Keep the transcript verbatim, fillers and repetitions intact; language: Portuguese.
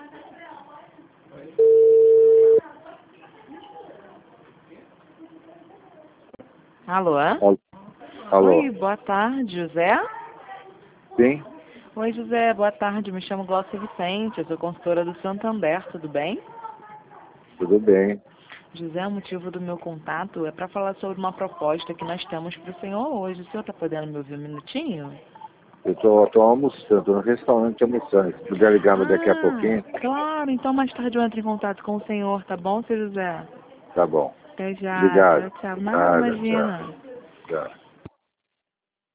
Alô? Alô? Oi, boa tarde, José? Sim? Oi, José, boa tarde. Me chamo Glaucia Vicente, eu sou consultora do Santander, tudo bem? Tudo bem. José, o motivo do meu contato é para falar sobre uma proposta que nós temos para o senhor hoje. O senhor está podendo me ouvir um minutinho? Eu tô, tô almoçando, tô no restaurante almoçando. Se puder ligar daqui a pouquinho, Ah, claro. Então mais tarde eu entro em contato com o senhor, tá bom, seu José? tá bom. Até já. Obrigado. Tchau, tchau. Nada, Nada, tchau. imagina. Tchau.